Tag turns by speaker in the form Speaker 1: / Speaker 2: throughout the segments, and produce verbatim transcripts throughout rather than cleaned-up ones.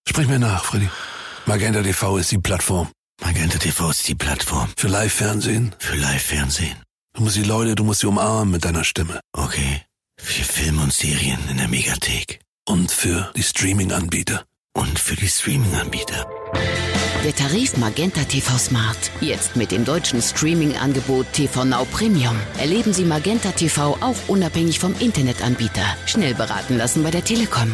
Speaker 1: Sprich mir nach, Freddy. Magenta T V ist die Plattform.
Speaker 2: Magenta T V ist die Plattform.
Speaker 1: Für Live-Fernsehen?
Speaker 2: Für Live-Fernsehen.
Speaker 1: Du musst die Leute, du musst sie umarmen mit deiner Stimme.
Speaker 2: Okay. Für Filme und Serien in der Megathek.
Speaker 1: Und für die Streaming-Anbieter.
Speaker 2: Und für die Streaming-Anbieter.
Speaker 3: Der Tarif Magenta T V Smart. Jetzt mit dem deutschen Streaming-Angebot T V Now Premium. Erleben Sie Magenta T V auch unabhängig vom Internetanbieter. Schnell beraten lassen bei der Telekom.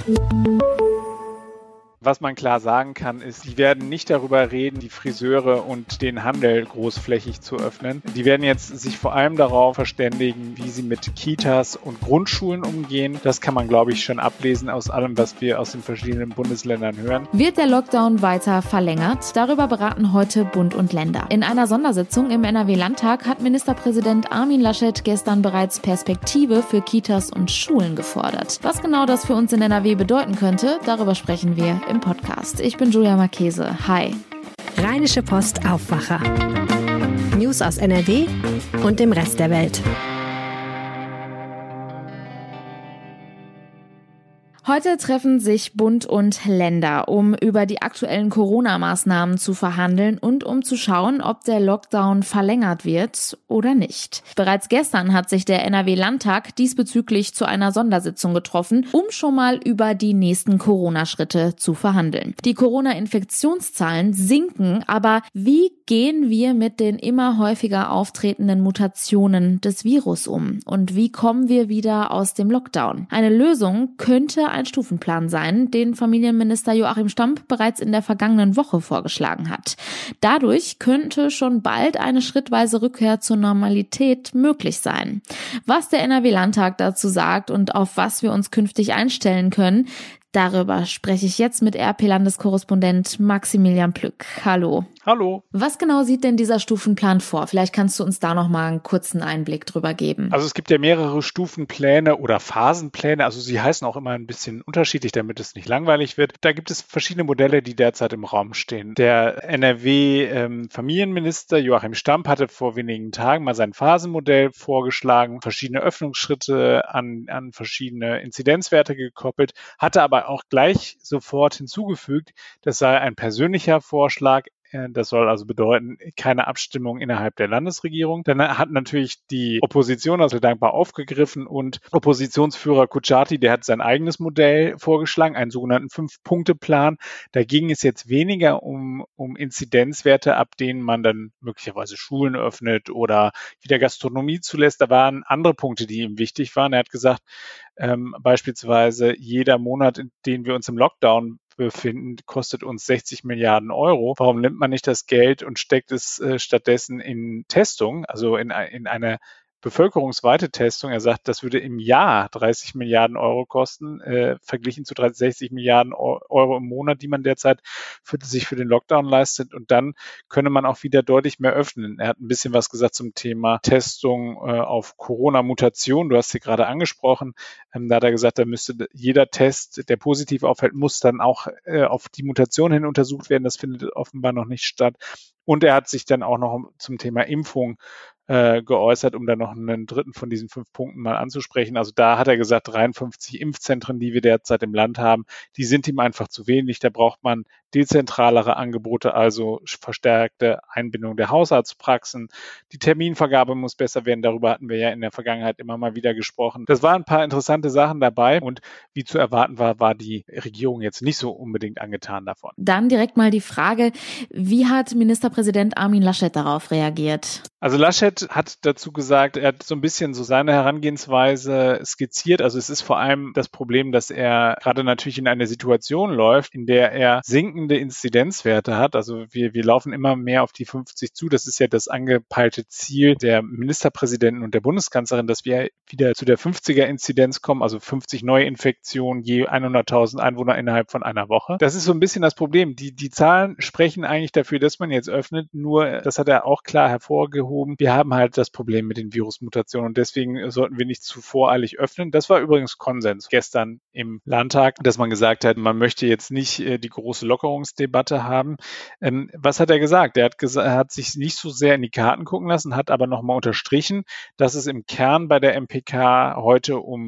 Speaker 4: Was man klar sagen kann, ist, die werden nicht darüber reden, die Friseure und den Handel großflächig zu öffnen. Die werden jetzt sich vor allem darauf verständigen, wie sie mit Kitas und Grundschulen umgehen. Das kann man, glaube ich, schon ablesen aus allem, was wir aus den verschiedenen Bundesländern hören.
Speaker 5: Wird der Lockdown weiter verlängert? Darüber beraten heute Bund und Länder. In einer Sondersitzung im N R W-Landtag hat Ministerpräsident Armin Laschet gestern bereits Perspektive für Kitas und Schulen gefordert. Was genau das für uns in N R W bedeuten könnte, darüber sprechen wir im Podcast. Ich bin Julia Marchese. Hi.
Speaker 6: Rheinische Post Aufwacher. News aus N R W und dem Rest der Welt.
Speaker 5: Heute treffen sich Bund und Länder, um über die aktuellen Corona-Maßnahmen zu verhandeln und um zu schauen, ob der Lockdown verlängert wird oder nicht. Bereits gestern hat sich der N R W-Landtag diesbezüglich zu einer Sondersitzung getroffen, um schon mal über die nächsten Corona-Schritte zu verhandeln. Die Corona-Infektionszahlen sinken, aber wie gehen wir mit den immer häufiger auftretenden Mutationen des Virus um? Und wie kommen wir wieder aus dem Lockdown? Eine Lösung könnte ein Stufenplan sein, den Familienminister Joachim Stamp bereits in der vergangenen Woche vorgeschlagen hat. Dadurch könnte schon bald eine schrittweise Rückkehr zur Normalität möglich sein. Was der N R W-Landtag dazu sagt und auf was wir uns künftig einstellen können, darüber spreche ich jetzt mit R P-Landeskorrespondent Maximilian Plück. Hallo.
Speaker 4: Hallo.
Speaker 5: Was genau sieht denn dieser Stufenplan vor? Vielleicht kannst du uns da noch mal einen kurzen Einblick drüber geben.
Speaker 4: Also es gibt ja mehrere Stufenpläne oder Phasenpläne. Also sie heißen auch immer ein bisschen unterschiedlich, damit es nicht langweilig wird. Da gibt es verschiedene Modelle, die derzeit im Raum stehen. Der N R W-Familienminister ähm, Joachim Stamp hatte vor wenigen Tagen mal sein Phasenmodell vorgeschlagen, verschiedene Öffnungsschritte an, an verschiedene Inzidenzwerte gekoppelt, hatte aber auch gleich sofort hinzugefügt, das sei ein persönlicher Vorschlag. Das soll also bedeuten, keine Abstimmung innerhalb der Landesregierung. Dann hat natürlich die Opposition also dankbar aufgegriffen und Oppositionsführer Kutschaty, der hat sein eigenes Modell vorgeschlagen, einen sogenannten Fünf-Punkte-Plan. Da ging es jetzt weniger um, um Inzidenzwerte, ab denen man dann möglicherweise Schulen öffnet oder wieder Gastronomie zulässt. Da waren andere Punkte, die ihm wichtig waren. Er hat gesagt, ähm, beispielsweise jeder Monat, in dem wir uns im Lockdown befinden, kostet uns sechzig Milliarden Euro. Warum nimmt man nicht das Geld und steckt es äh, stattdessen in Testung, also in, in eine bevölkerungsweite Testung? Er sagt, das würde im Jahr dreißig Milliarden Euro kosten, äh, verglichen zu sechzig Milliarden Euro im Monat, die man derzeit für, sich für den Lockdown leistet. Und dann könne man auch wieder deutlich mehr öffnen. Er hat ein bisschen was gesagt zum Thema Testung äh, auf Corona-Mutation. Du hast sie gerade angesprochen. Ähm, da hat er gesagt, da müsste jeder Test, der positiv auffällt, muss dann auch äh, auf die Mutation hin untersucht werden. Das findet offenbar noch nicht statt. Und er hat sich dann auch noch zum Thema Impfung äh, geäußert, um dann noch einen dritten von diesen fünf Punkten mal anzusprechen. Also da hat er gesagt, dreiundfünfzig Impfzentren, die wir derzeit im Land haben, die sind ihm einfach zu wenig. Da braucht man dezentralere Angebote, also verstärkte Einbindung der Hausarztpraxen. Die Terminvergabe muss besser werden. Darüber hatten wir ja in der Vergangenheit immer mal wieder gesprochen. Das waren ein paar interessante Sachen dabei und wie zu erwarten war, war die Regierung jetzt nicht so unbedingt angetan davon.
Speaker 5: Dann direkt mal die Frage, wie hat Ministerpräsident Armin Laschet darauf reagiert?
Speaker 4: Also Laschet hat dazu gesagt, er hat so ein bisschen so seine Herangehensweise skizziert. Also es ist vor allem das Problem, dass er gerade natürlich in eine Situation läuft, in der er sinkende Inzidenzwerte hat. Also wir, wir laufen immer mehr auf die fünfzig zu. Das ist ja das angepeilte Ziel der Ministerpräsidenten und der Bundeskanzlerin, dass wir wieder zu der fünfziger-Inzidenz kommen, also fünfzig Neuinfektionen je hunderttausend Einwohner innerhalb von einer Woche. Das ist so ein bisschen das Problem. Die, die Zahlen sprechen eigentlich dafür, dass man jetzt öffnet. Nur, das hat er auch klar hervorgehoben, wir haben halt das Problem mit den Virusmutationen und deswegen sollten wir nicht zu voreilig öffnen. Das war übrigens Konsens gestern im Landtag, dass man gesagt hat, man möchte jetzt nicht äh, die große Lockerungsdebatte haben. Ähm, was hat er gesagt? Er hat, gesa- er hat sich nicht so sehr in die Karten gucken lassen, hat aber nochmal unterstrichen, dass es im Kern bei der M P K heute um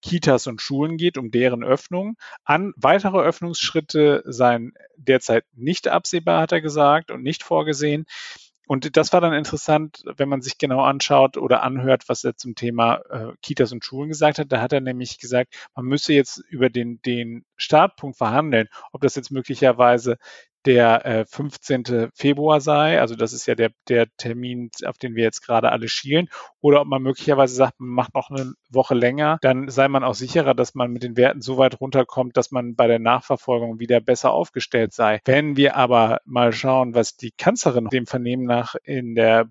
Speaker 4: Kitas und Schulen geht, um deren Öffnung. An weitere Öffnungsschritte seien derzeit nicht absehbar, hat er gesagt, und nicht vorgesehen. Und das war dann interessant, wenn man sich genau anschaut oder anhört, was er zum Thema äh, Kitas und Schulen gesagt hat. Da hat er nämlich gesagt, man müsse jetzt über den, den Startpunkt verhandeln, ob das jetzt möglicherweise der äh, fünfzehnten Februar sei, also das ist ja der, der Termin, auf den wir jetzt gerade alle schielen, oder ob man möglicherweise sagt, man macht noch eine Woche länger, dann sei man auch sicherer, dass man mit den Werten so weit runterkommt, dass man bei der Nachverfolgung wieder besser aufgestellt sei. Wenn wir aber mal schauen, was die Kanzlerin dem Vernehmen nach in der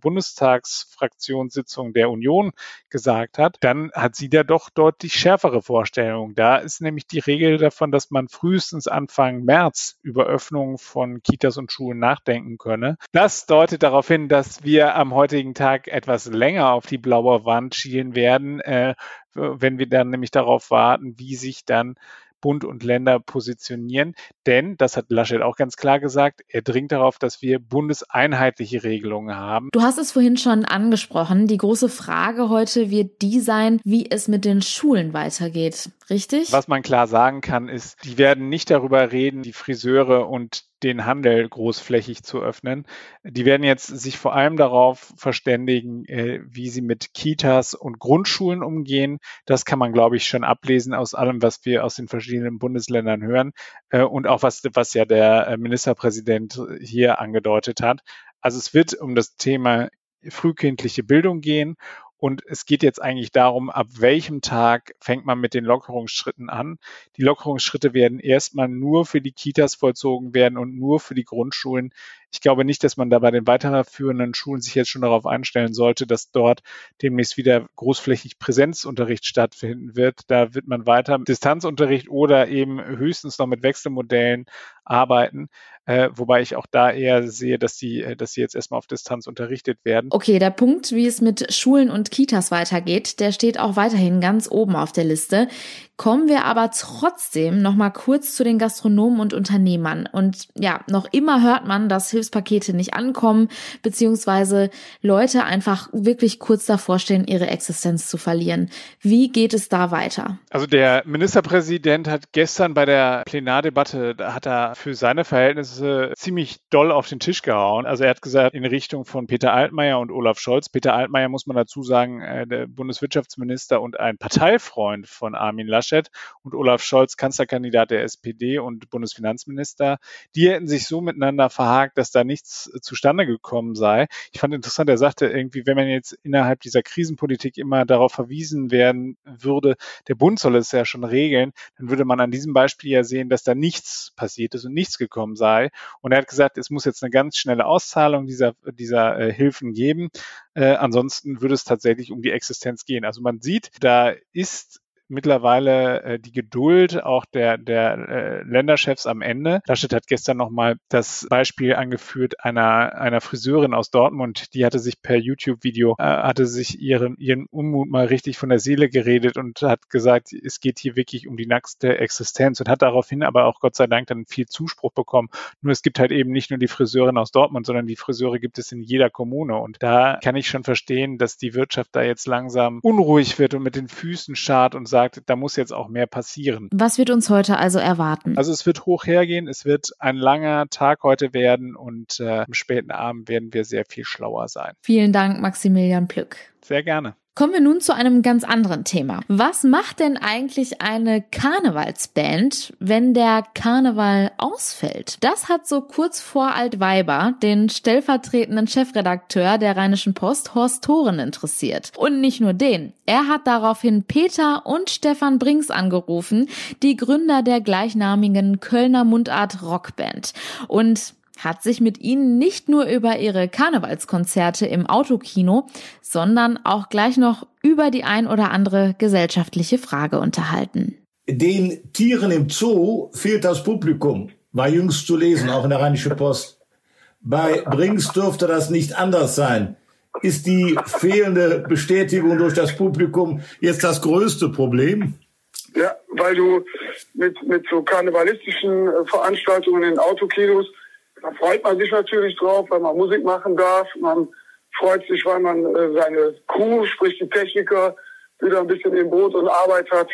Speaker 4: Bundestagsfraktionssitzung der Union gesagt hat, dann hat sie da doch deutlich schärfere Vorstellungen. Da ist nämlich die Regel davon, dass man frühestens Anfang März über Öffnungen von von Kitas und Schulen nachdenken könne. Das deutet darauf hin, dass wir am heutigen Tag etwas länger auf die blaue Wand schielen werden, äh, wenn wir dann nämlich darauf warten, wie sich dann Bund und Länder positionieren. Denn, das hat Laschet auch ganz klar gesagt, er dringt darauf, dass wir bundeseinheitliche Regelungen haben.
Speaker 5: Du hast es vorhin schon angesprochen. Die große Frage heute wird die sein, wie es mit den Schulen weitergeht. Richtig?
Speaker 4: Was man klar sagen kann, ist, die werden nicht darüber reden, die Friseure und den Handel großflächig zu öffnen. Die werden jetzt sich vor allem darauf verständigen, äh, wie sie mit Kitas und Grundschulen umgehen. Das kann man, glaube ich, schon ablesen aus allem, was wir aus den verschiedenen Bundesländern hören äh, und auch was, was ja der Ministerpräsident hier angedeutet hat. Also es wird um das Thema frühkindliche Bildung gehen. Und es geht jetzt eigentlich darum, ab welchem Tag fängt man mit den Lockerungsschritten an. Die Lockerungsschritte werden erstmal nur für die Kitas vollzogen werden und nur für die Grundschulen. Ich glaube nicht, dass man da bei den weiterführenden Schulen sich jetzt schon darauf einstellen sollte, dass dort demnächst wieder großflächig Präsenzunterricht stattfinden wird. Da wird man weiter mit Distanzunterricht oder eben höchstens noch mit Wechselmodellen arbeiten. Äh, wobei ich auch da eher sehe, dass die, dass sie jetzt erstmal auf Distanz unterrichtet werden.
Speaker 5: Okay, der Punkt, wie es mit Schulen und Kitas weitergeht, der steht auch weiterhin ganz oben auf der Liste. Kommen wir aber trotzdem noch mal kurz zu den Gastronomen und Unternehmern. Und ja, noch immer hört man, dass Hilfspakete nicht ankommen, beziehungsweise Leute einfach wirklich kurz davor stehen, ihre Existenz zu verlieren. Wie geht es da weiter?
Speaker 4: Also der Ministerpräsident hat gestern bei der Plenardebatte, da hat er für seine Verhältnisse ziemlich doll auf den Tisch gehauen. Also er hat gesagt, in Richtung von Peter Altmaier und Olaf Scholz. Peter Altmaier, muss man dazu sagen, der Bundeswirtschaftsminister und ein Parteifreund von Armin Laschet. Und Olaf Scholz, Kanzlerkandidat der S P D und Bundesfinanzminister, die hätten sich so miteinander verhakt, dass da nichts zustande gekommen sei. Ich fand interessant, er sagte irgendwie, wenn man jetzt innerhalb dieser Krisenpolitik immer darauf verwiesen werden würde, der Bund soll es ja schon regeln, dann würde man an diesem Beispiel ja sehen, dass da nichts passiert ist und nichts gekommen sei. Und er hat gesagt, es muss jetzt eine ganz schnelle Auszahlung dieser, dieser äh, Hilfen geben. Äh, ansonsten würde es tatsächlich um die Existenz gehen. Also man sieht, da ist mittlerweile äh, die Geduld auch der, der äh, Länderchefs am Ende. Laschet hat gestern nochmal das Beispiel angeführt einer, einer Friseurin aus Dortmund, die hatte sich per YouTube-Video, äh, hatte sich ihren, ihren Unmut mal richtig von der Seele geredet und hat gesagt, es geht hier wirklich um die nackte Existenz und hat daraufhin aber auch Gott sei Dank dann viel Zuspruch bekommen. Nur es gibt halt eben nicht nur die Friseurin aus Dortmund, sondern die Friseure gibt es in jeder Kommune und da kann ich schon verstehen, dass die Wirtschaft da jetzt langsam unruhig wird und mit den Füßen scharrt und sagt, da muss jetzt auch mehr passieren.
Speaker 5: Was wird uns heute also erwarten?
Speaker 4: Also es wird hoch hergehen, es wird ein langer Tag heute werden und äh, am späten Abend werden wir sehr viel schlauer sein.
Speaker 5: Vielen Dank, Maximilian Plück.
Speaker 4: Sehr gerne.
Speaker 5: Kommen wir nun zu einem ganz anderen Thema. Was macht denn eigentlich eine Karnevalsband, wenn der Karneval ausfällt? Das hat so kurz vor Altweiber den stellvertretenden Chefredakteur der Rheinischen Post, Horst Thoren, interessiert. Und nicht nur den. Er hat daraufhin Peter und Stefan Brinks angerufen, die Gründer der gleichnamigen Kölner Mundart-Rockband. Und hat sich mit ihnen nicht nur über ihre Karnevalskonzerte im Autokino, sondern auch gleich noch über die ein oder andere gesellschaftliche Frage unterhalten.
Speaker 7: Den Tieren im Zoo fehlt das Publikum, war jüngst zu lesen, auch in der Rheinischen Post. Bei Brinks dürfte das nicht anders sein. Ist die fehlende Bestätigung durch das Publikum jetzt das größte Problem?
Speaker 8: Ja, weil du mit, mit so karnevalistischen Veranstaltungen in Autokinos, da freut man sich natürlich drauf, weil man Musik machen darf. Man freut sich, weil man äh, seine Crew, sprich die Techniker, wieder ein bisschen im Boot und Arbeit hat.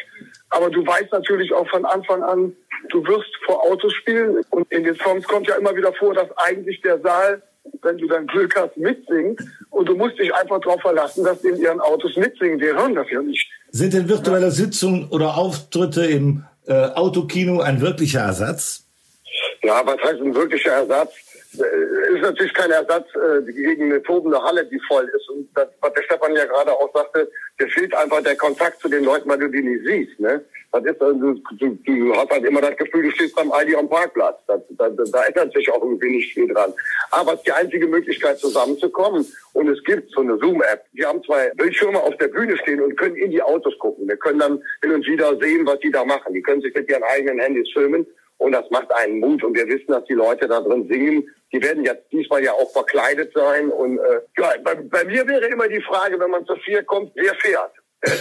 Speaker 8: Aber du weißt natürlich auch von Anfang an, du wirst vor Autos spielen. Und in den Songs kommt ja immer wieder vor, dass eigentlich der Saal, wenn du dann Glück hast, mitsingt. Und du musst dich einfach darauf verlassen, dass die in ihren Autos mitsingen. Wir hören das ja nicht.
Speaker 7: Sind denn virtuelle Sitzungen oder Auftritte im äh, Autokino ein wirklicher Ersatz?
Speaker 8: Ja, was heißt ein wirklicher Ersatz? Ist natürlich kein Ersatz äh, gegen eine tobende Halle, die voll ist. Und das, was der Stefan ja gerade auch sagte, der fehlt einfach der Kontakt zu den Leuten, weil du die nicht siehst. Ne? Das ist, also, du, du hast halt immer das Gefühl, du stehst beim Aldi am Parkplatz. Das, da, da ändert sich auch irgendwie nicht viel dran. Aber es ist die einzige Möglichkeit, zusammenzukommen. Und es gibt so eine Zoom-App. Wir haben zwei Bildschirme auf der Bühne stehen und können in die Autos gucken. Wir können dann hin und wieder sehen, was die da machen. Die können sich mit ihren eigenen Handys filmen. Und das macht einen Mut. Und wir wissen, dass die Leute da drin singen. Die werden jetzt diesmal ja auch verkleidet sein. Und äh, ja, bei, bei mir wäre immer die Frage, wenn man zu vier kommt, wer fährt?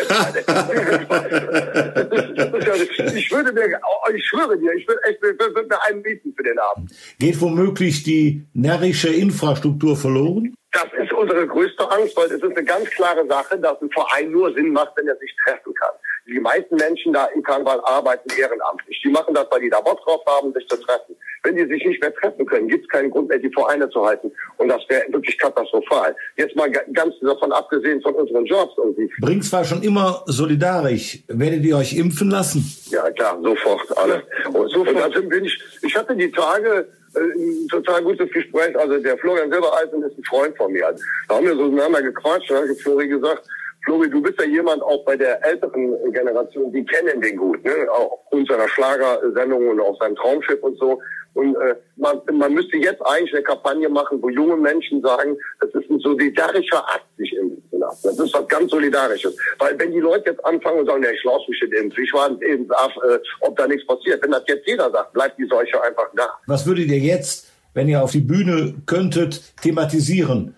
Speaker 8: ich würde mir, ich schwöre dir, ich würde echt, ich würde mir einen mieten für den Abend.
Speaker 7: Geht womöglich die närrische Infrastruktur verloren?
Speaker 8: Das ist unsere größte Angst, weil es ist eine ganz klare Sache, dass ein Verein nur Sinn macht, wenn er sich treffen kann. Die meisten Menschen da im Karneval arbeiten ehrenamtlich. Die machen das, weil die da Bock drauf haben, sich zu treffen. Wenn die sich nicht mehr treffen können, gibt es keinen Grund mehr, die Vereine zu halten. Und das wäre wirklich katastrophal. Jetzt mal ganz davon abgesehen von unseren Jobs irgendwie.
Speaker 7: Brings war schon immer solidarisch. Werdet ihr euch impfen lassen?
Speaker 8: Ja, klar, sofort, alle. Und, sofort. Und also bin ich, ich hatte die Tage äh, ein total gutes Gespräch. Also der Florian Silbereisen ist ein Freund von mir. Da haben wir so miteinander gequatscht. Da hat Flori gesagt, Flori, du bist ja jemand auch bei der älteren Generation, die kennen den gut, ne? Auch aufgrund seiner Schlagersendung und auch seinem Traumschiff und so. Und äh, man, man müsste jetzt eigentlich eine Kampagne machen, wo junge Menschen sagen, das ist ein solidarischer Akt, sich impfen zu lassen. Das ist was ganz Solidarisches. Weil wenn die Leute jetzt anfangen und sagen, ja, ich lasse mich nicht impfen, ich war eben darf, äh, ob da nichts passiert. Wenn das jetzt jeder sagt, bleibt die Seuche einfach da.
Speaker 7: Was würdet ihr jetzt, wenn ihr auf die Bühne könntet, thematisieren?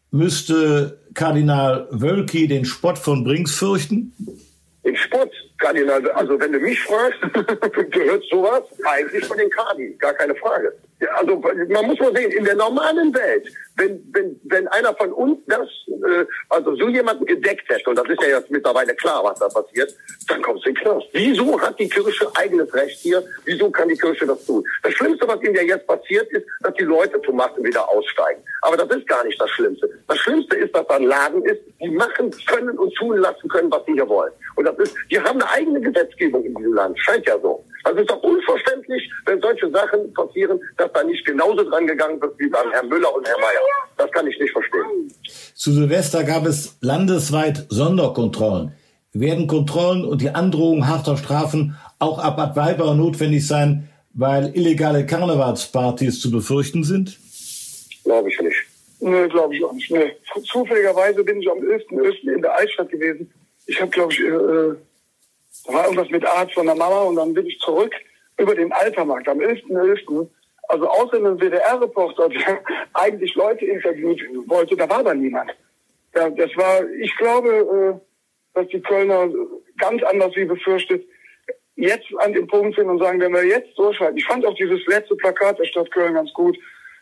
Speaker 7: Müsste Kardinal Wölki den Spott von Brings fürchten?
Speaker 8: Den Spott? Kardinal, also wenn du mich fragst, gehört sowas eigentlich von den Kadi, gar keine Frage. Ja, also man muss mal sehen, in der normalen Welt, wenn wenn wenn einer von uns das, äh, also so jemanden gedeckt hätte, und das ist ja jetzt mittlerweile klar, was da passiert, dann kommst du in den Knast. Wieso hat die Kirche eigenes Recht hier? Wieso kann die Kirche das tun? Das Schlimmste, was ihnen ja jetzt passiert, ist, dass die Leute zum Massen wieder aussteigen. Aber das ist gar nicht das Schlimmste. Das Schlimmste ist, dass da ein Laden ist, die machen können und tun lassen können, was sie hier wollen. Und das ist, die haben eine eigene Gesetzgebung in diesem Land. Scheint ja so. Also es ist doch unverständlich, wenn solche Sachen passieren, dass da nicht genauso dran gegangen wird wie beim Herrn Müller und Herrn Mayer. Das kann ich nicht verstehen.
Speaker 7: Zu Silvester gab es landesweit Sonderkontrollen. Werden Kontrollen und die Androhung harter Strafen auch ab Bad Weiber notwendig sein, weil illegale Karnevalspartys zu befürchten sind?
Speaker 8: Glaube ich nicht.
Speaker 9: Nee, glaube ich auch nicht. Nee. Zufälligerweise bin ich am elften elften in der Altstadt gewesen. Ich habe, glaube ich, äh, da war irgendwas mit Arzt von der Mama und dann bin ich zurück über den Altermarkt am elften elften Also außer einem W D R-Reporter, der eigentlich Leute interviewt wollte, da war aber niemand. Ja, das war, ich glaube, äh, dass die Kölner ganz anders wie befürchtet jetzt an dem Punkt sind und sagen, wenn wir jetzt durchhalten. Ich fand auch dieses letzte Plakat der Stadt Köln ganz gut.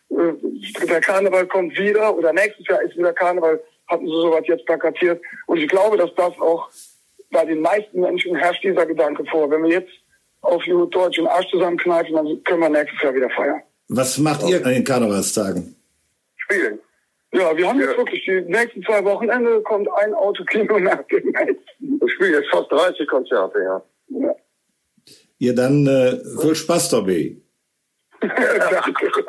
Speaker 9: Äh, der Karneval kommt wieder oder nächstes Jahr ist wieder Karneval, hatten sie sowas jetzt plakatiert. Und ich glaube, dass das auch bei den meisten Menschen herrscht dieser Gedanke vor. Wenn wir jetzt auf die Deutsch den Arsch zusammenkneifen, dann können wir nächstes Jahr wieder feiern.
Speaker 7: Was macht ihr an den Karnevalstagen?
Speaker 8: Spielen.
Speaker 9: Ja, wir haben ja. jetzt wirklich die nächsten zwei Wochenende kommt ein Autokino nach dem nächsten.
Speaker 8: Ich spiele jetzt fast dreißig Konzerte, ja.
Speaker 9: ja.
Speaker 7: Ihr dann äh, viel Spaß dabei.
Speaker 8: Das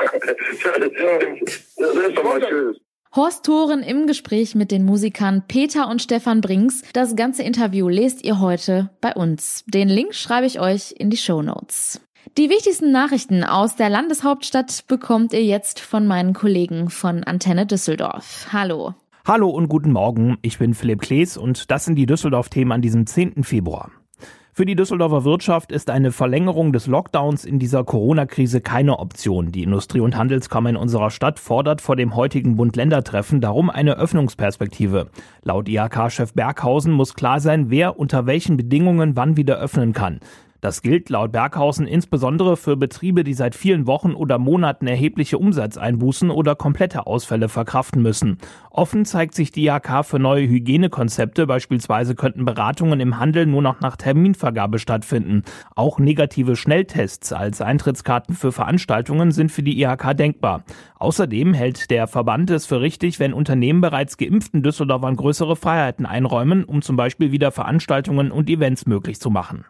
Speaker 8: ist doch mal schön.
Speaker 5: Horst Thoren im Gespräch mit den Musikern Peter und Stefan Brings. Das ganze Interview lest ihr heute bei uns. Den Link schreibe ich euch in die Shownotes. Die wichtigsten Nachrichten aus der Landeshauptstadt bekommt ihr jetzt von meinen Kollegen von Antenne Düsseldorf. Hallo.
Speaker 10: Hallo und guten Morgen, ich bin Philipp Klees und das sind die Düsseldorf-Themen an diesem zehnten Februar. Für die Düsseldorfer Wirtschaft ist eine Verlängerung des Lockdowns in dieser Corona-Krise keine Option. Die Industrie- und Handelskammer in unserer Stadt fordert vor dem heutigen Bund-Länder-Treffen darum eine Öffnungsperspektive. Laut I H K-Chef Berghausen muss klar sein, wer unter welchen Bedingungen wann wieder öffnen kann. Das gilt laut Berghausen insbesondere für Betriebe, die seit vielen Wochen oder Monaten erhebliche Umsatzeinbußen oder komplette Ausfälle verkraften müssen. Offen zeigt sich die I H K für neue Hygienekonzepte. Beispielsweise könnten Beratungen im Handel nur noch nach Terminvergabe stattfinden. Auch negative Schnelltests als Eintrittskarten für Veranstaltungen sind für die I H K denkbar. Außerdem hält der Verband es für richtig, wenn Unternehmen bereits geimpften Düsseldorfern größere Freiheiten einräumen, um zum Beispiel wieder Veranstaltungen und Events möglich zu machen.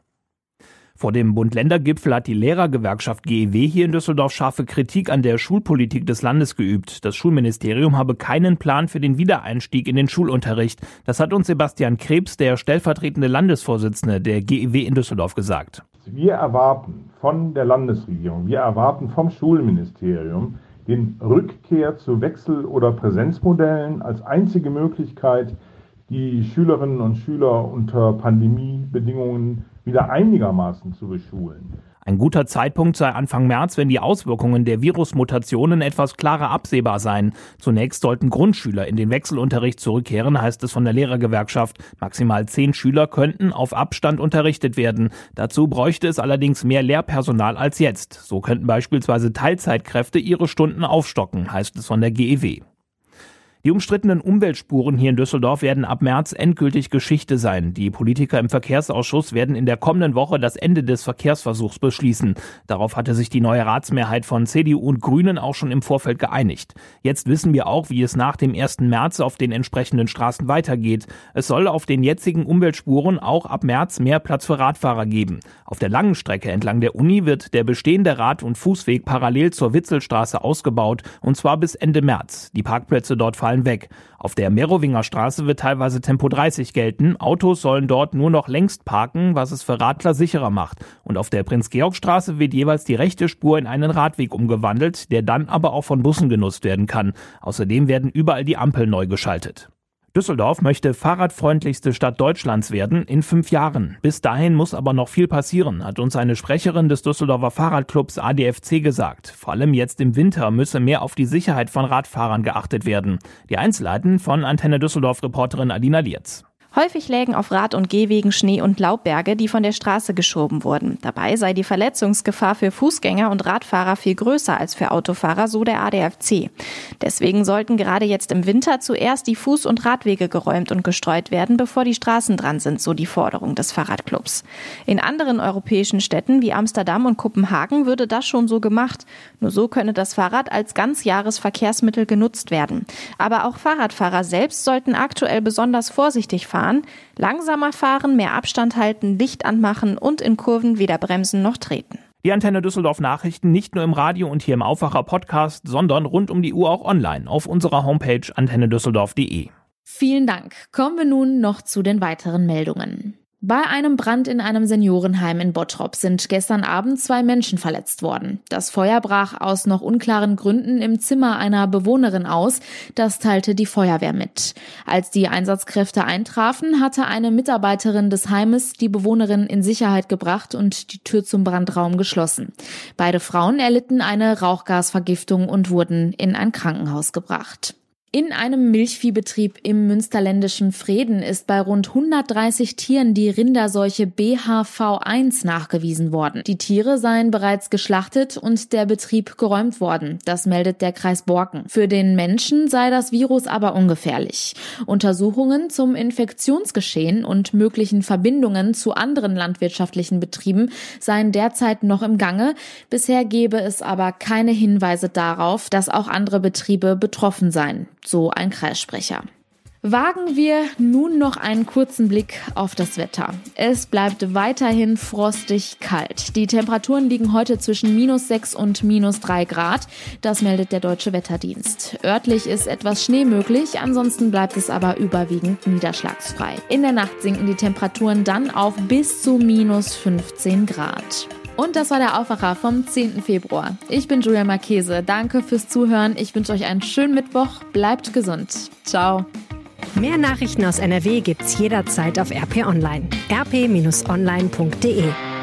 Speaker 10: Vor dem Bund-Länder-Gipfel hat die Lehrergewerkschaft G E W hier in Düsseldorf scharfe Kritik an der Schulpolitik des Landes geübt. Das Schulministerium habe keinen Plan für den Wiedereinstieg in den Schulunterricht. Das hat uns Sebastian Krebs, der stellvertretende Landesvorsitzende der G E W in Düsseldorf, gesagt.
Speaker 11: Wir erwarten von der Landesregierung, wir erwarten vom Schulministerium den Rückkehr zu Wechsel- oder Präsenzmodellen als einzige Möglichkeit, die Schülerinnen und Schüler unter Pandemiebedingungen wieder einigermaßen zu beschulen.
Speaker 10: Ein guter Zeitpunkt sei Anfang März, wenn die Auswirkungen der Virusmutationen etwas klarer absehbar seien. Zunächst sollten Grundschüler in den Wechselunterricht zurückkehren, heißt es von der Lehrergewerkschaft. Maximal zehn Schüler könnten auf Abstand unterrichtet werden. Dazu bräuchte es allerdings mehr Lehrpersonal als jetzt. So könnten beispielsweise Teilzeitkräfte ihre Stunden aufstocken, heißt es von der G E W. Die umstrittenen Umweltspuren hier in Düsseldorf werden ab März endgültig Geschichte sein. Die Politiker im Verkehrsausschuss werden in der kommenden Woche das Ende des Verkehrsversuchs beschließen. Darauf hatte sich die neue Ratsmehrheit von C D U und Grünen auch schon im Vorfeld geeinigt. Jetzt wissen wir auch, wie es nach dem ersten März auf den entsprechenden Straßen weitergeht. Es soll auf den jetzigen Umweltspuren auch ab März mehr Platz für Radfahrer geben. Auf der langen Strecke entlang der Uni wird der bestehende Rad- und Fußweg parallel zur Witzelstraße ausgebaut, und zwar bis Ende März. Die Parkplätze dort fallen weg. Auf der Merowinger Straße wird teilweise Tempo dreißig gelten. Autos sollen dort nur noch längst parken, was es für Radler sicherer macht. Und auf der Prinz-Georg-Straße wird jeweils die rechte Spur in einen Radweg umgewandelt, der dann aber auch von Bussen genutzt werden kann. Außerdem werden überall die Ampeln neu geschaltet. Düsseldorf möchte fahrradfreundlichste Stadt Deutschlands werden in fünf Jahren. Bis dahin muss aber noch viel passieren, hat uns eine Sprecherin des Düsseldorfer Fahrradclubs A D F C gesagt. Vor allem jetzt im Winter müsse mehr auf die Sicherheit von Radfahrern geachtet werden. Die Einzelheiten von Antenne Düsseldorf-Reporterin Alina Lierz.
Speaker 12: Häufig lägen auf Rad- und Gehwegen Schnee- und Laubberge, die von der Straße geschoben wurden. Dabei sei die Verletzungsgefahr für Fußgänger und Radfahrer viel größer als für Autofahrer, so der A D F C. Deswegen sollten gerade jetzt im Winter zuerst die Fuß- und Radwege geräumt und gestreut werden, bevor die Straßen dran sind, so die Forderung des Fahrradclubs. In anderen europäischen Städten wie Amsterdam und Kopenhagen würde das schon so gemacht. Nur so könne das Fahrrad als Ganzjahresverkehrsmittel genutzt werden. Aber auch Fahrradfahrer selbst sollten aktuell besonders vorsichtig fahren. Langsamer fahren, mehr Abstand halten, Licht anmachen und in Kurven weder bremsen noch treten.
Speaker 10: Die Antenne Düsseldorf Nachrichten nicht nur im Radio und hier im Aufwacher Podcast, sondern rund um die Uhr auch online auf unserer Homepage antenne düsseldorf punkt de.
Speaker 5: Vielen Dank. Kommen wir nun noch zu den weiteren Meldungen. Bei einem Brand in einem Seniorenheim in Bottrop sind gestern Abend zwei Menschen verletzt worden. Das Feuer brach aus noch unklaren Gründen im Zimmer einer Bewohnerin aus. Das teilte die Feuerwehr mit. Als die Einsatzkräfte eintrafen, hatte eine Mitarbeiterin des Heimes die Bewohnerin in Sicherheit gebracht und die Tür zum Brandraum geschlossen. Beide Frauen erlitten eine Rauchgasvergiftung und wurden in ein Krankenhaus gebracht. In einem Milchviehbetrieb im münsterländischen Vreden ist bei rund hundertdreißig Tieren die Rinderseuche B H V eins nachgewiesen worden. Die Tiere seien bereits geschlachtet und der Betrieb geräumt worden. Das meldet der Kreis Borken. Für den Menschen sei das Virus aber ungefährlich. Untersuchungen zum Infektionsgeschehen und möglichen Verbindungen zu anderen landwirtschaftlichen Betrieben seien derzeit noch im Gange. Bisher gebe es aber keine Hinweise darauf, dass auch andere Betriebe betroffen seien. So ein Kreissprecher. Wagen wir nun noch einen kurzen Blick auf das Wetter. Es bleibt weiterhin frostig kalt. Die Temperaturen liegen heute zwischen minus sechs und minus drei Grad. Das meldet der Deutsche Wetterdienst. Örtlich ist etwas Schnee möglich, ansonsten bleibt es aber überwiegend niederschlagsfrei. In der Nacht sinken die Temperaturen dann auf bis zu minus fünfzehn Grad. Und das war der Aufwacher vom zehnten Februar. Ich bin Julia Marchese. Danke fürs Zuhören. Ich wünsche euch einen schönen Mittwoch. Bleibt gesund. Ciao.
Speaker 6: Mehr Nachrichten aus N R W gibt's jederzeit auf R P Online. r p Bindestrich online punkt de